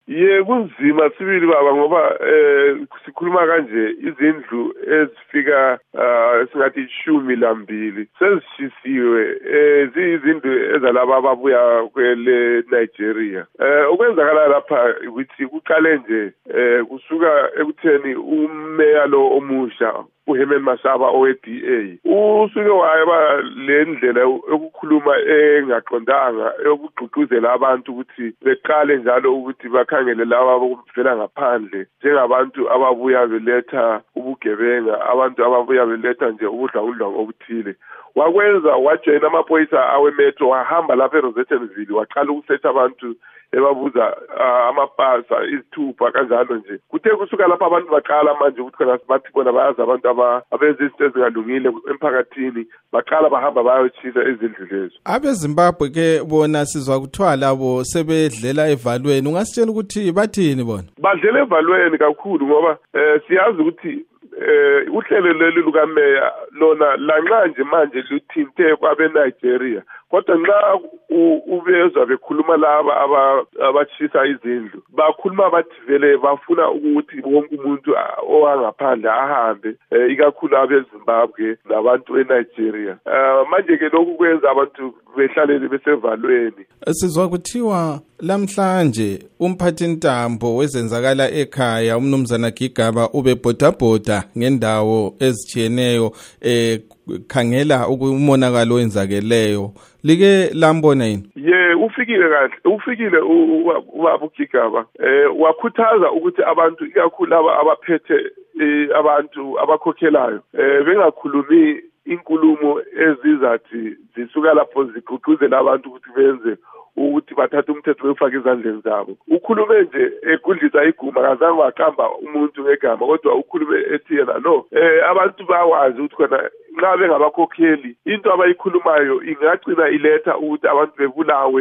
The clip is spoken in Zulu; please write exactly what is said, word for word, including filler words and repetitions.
Ye kunzima sibili baba ngoba eh sikhuluma kanje izindlu ezifika singathi ishumi lambili sezishisiwe eh izindlu ezalabo ababuya kwele Nigeria. Eh ukwenzakala lapha ukuthi kuqale nje eh kusuka ekutheni umeya lo omusha uHerman Mashaba owe D A usuke wayeba le ndlela yokukhuluma engaqondanga yokugqugquzela abantu ukuthi beqale njalo ukuthi bakhangele laba abavela ngaphandle njengabantu ababuya beletha ubugebenga, abantu ababuya beletha nje ubudlawudlawo obuthile. Wakwenza wajoyina amaphoyisa awemetro wahamba lapha eRosettenville waqala ukusetha abantu ebabuza amapasa izithupha kanjalo nje. Kuthe kusuka lapha abantu baqala manje ukuthi khona bathi bona bayazi abantu abenza izinto ezingalungile emphakathini baqala bahamba bayochisa izindlu lezo. AbeZimbabwe ke bona sizwa kuthiwa labo sebedlela evalweni. Ungasitshela ukuthi bathini bona? Badlela evalweni kakhulu ngoba eh siyazi ukuthi eh uhlelo leli lukameya lona lanxa nje manje luthinte kwabe Nigeria kodwa nxa ubezwa bekhuluma laba abachisa izindlu bakhuluma bathi vele bafuna ukuthi wonke umuntu owangaphandle ahambe ikakhulu abeZimbabwe nabantu eNigeria. Manje ke lokhu kwenza abantu behlalele besevalweni. Sizwa kuthiwa lamhlanje umphathintambo wezenzakala ekhaya umnumzana Gigaba ubebhodabhoda ngendawo ezitshiyeneyo eh khangela ukumonakalo wenzakeleyo. Like lambona yini? Ye ufikile kahle ufikile ubaba uGigaba eh wakhuthaza ukuthi abantu ikakhulu laba abaphethe abantu abakhokhelayo eh bengakhulumi inkulumo ezizathi zisuka lapho zigqugquzela abantu ukuthi benze ukuthi bathathe umthetho wefaka izandleni zabo. Ukhulume nje egudlisa iguma kazange waqamba umuntu ngegama kodwa ukhulume ethi yena no eh abantu bawazi ukuthi khona nxa bengabakhokheli into abayikhulumayo ingagcina iletha ukuthi abantu bebulawe